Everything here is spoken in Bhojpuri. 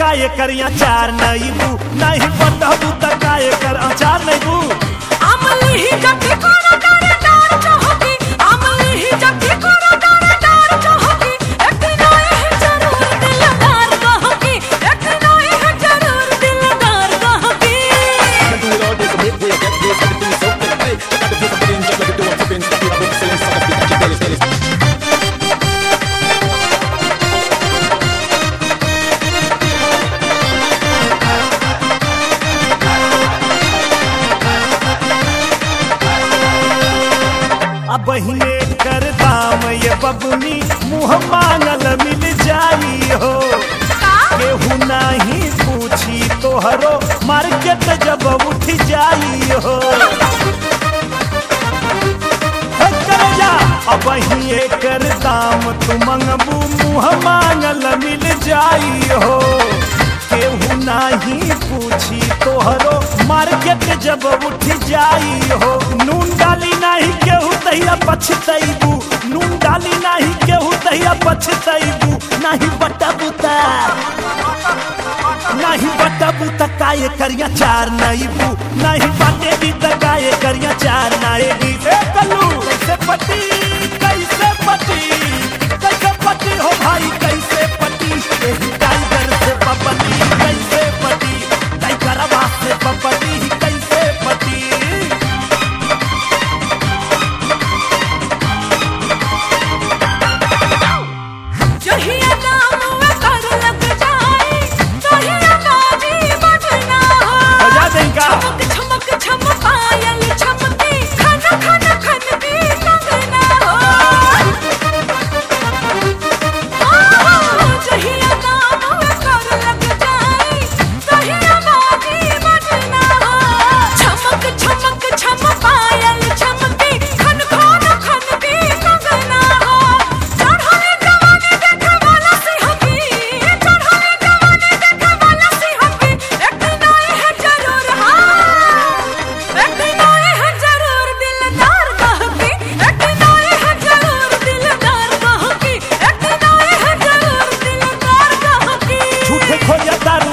काय करिया चार नईबू नहीं बटबू त काय कर अचार नईबू अमली ही जब कोरा डारे डार चाहती अमली ही जब कोरा डारे डार चाहती एक नई है जरूर दिलदार कहकी एक नई है जरूर दिलदार कहकी अब बहिने कर दाम ये बबुनी मुँह मांगल मिल जाई हो केहू नहीं पूछी तोहरो मार्केट जब उठ जाई हो अब बहिने कर दाम तू मंगबू मुँह मांगल मिल जाई हो केहू नहीं पूछी तोहरो मार्केट जब उठ जाई हो नून डाली नहीं केहू तहिया पछतैबू नून डाली नहीं केहू तहिया पछतैबू नहीं बटबूता नहीं बटबूता काय करिया चार नईबू नहीं बाटे भी त काय करिया चार नईबी कल्लू कैसे पति कैसे पति कैसे पति हो भाई कैसे पति यही टाइगर से पपली कैसे पति टाइगरवा से पपली कैसे पति जहिया दाम में कर लग जाए तहिया बाजी बजना हो बजा देंगा छमक छमक छम पायल छमकी खन खन खन की कंगना हो जहिया दाम में कर लग जाए तहिया बाजी बजना हो छमक छमक छम पायल छमकी खन खन खन की कंगना हो चढ़ले जवानी देखे वाला सिंहकी चढ़ले जवानी देखे वाला सिंहकी एक नई है जरूर एक नई है जरूर दिलदार कहकी एक नई है जरूर दिलदार कहकी एक नई है जरूर दिलदार कहकी झूठे खोया दारू